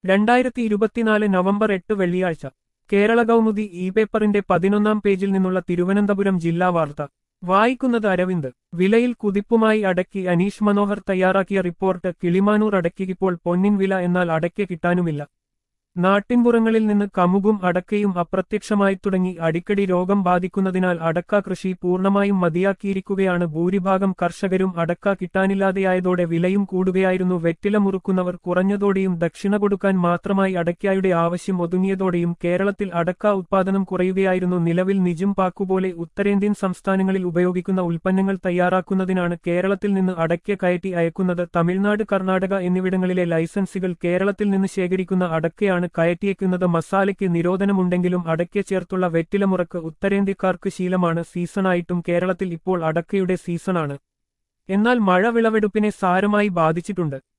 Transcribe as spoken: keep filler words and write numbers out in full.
രണ്ടായിരത്തി ഇരുപത്തിനാല് നവംബർ എട്ട് വെള്ളിയാഴ്ച കേരള കൗമുദി ഇ പേപ്പറിന്റെ പതിനൊന്നാം പേജിൽ നിന്നുള്ള തിരുവനന്തപുരം ജില്ലാ വാർത്ത വായിക്കുന്നത് അരവിന്ദ്. വിലയിൽ കുതിപ്പുമായി അടയ്ക്ക് അനീഷ് മനോഹർ തയ്യാറാക്കിയ റിപ്പോർട്ട്. കിളിമാനൂർ അടയ്ക്കിപ്പോൾ പൊന്നിൻ വില, എന്നാൽ അടയ്ക്ക കിട്ടാനുമില്ല. നാട്ടിൻപുറങ്ങളിൽ നിന്ന് കമുകും അടക്കയും അപ്രത്യക്ഷമായി തുടങ്ങി. അടിക്കടി രോഗം ബാധിക്കുന്നതിനാൽ അടക്ക കൃഷി പൂർണ്ണമായും മതിയാക്കിയിരിക്കുകയാണ് ഭൂരിഭാഗം കർഷകരും. അടക്ക കിട്ടാനില്ലാതെയായതോടെ വിലയും കൂടുകയായിരുന്നു. വെറ്റില മുറുക്കുന്നവർ കുറഞ്ഞതോടെയും ദക്ഷിണ കൊടുക്കാൻ മാത്രമായി അടയ്ക്കായുടെ ആവശ്യം ഒതുങ്ങിയതോടെയും കേരളത്തിൽ അടക്ക ഉത്പാദനം കുറയുകയായിരുന്നു. നിലവിൽ നിജും പാക്കുപോലെ ഉത്തരേന്ത്യൻ സംസ്ഥാനങ്ങളിൽ ഉപയോഗിക്കുന്ന ഉൽപ്പന്നങ്ങൾ തയ്യാറാക്കുന്നതിനാണ് കേരളത്തിൽ നിന്ന് അടയ്ക്ക കയറ്റി അയക്കുന്നത്. തമിഴ്നാട്, കർണാടക എന്നിവിടങ്ങളിലെ ലൈസൻസുകൾ കേരളത്തിൽ നിന്ന് ശേഖരിക്കുന്ന അടക്കയാണ് കയറ്റിയേക്കുന്നത്. മസാലയ്ക്ക് നിരോധനമുണ്ടെങ്കിലും അടയ്ക്ക ചേർത്തുള്ള വെറ്റിലമുറക്ക് ഉത്തരേന്ത്യക്കാർക്ക് ശീലമാണ്. സീസണായിട്ടും കേരളത്തിൽ ഇപ്പോൾ അടക്കയുടെ സീസണാണ്. എന്നാൽ മഴ വിളവെടുപ്പിനെ സാരമായി ബാധിച്ചിട്ടുണ്ട്.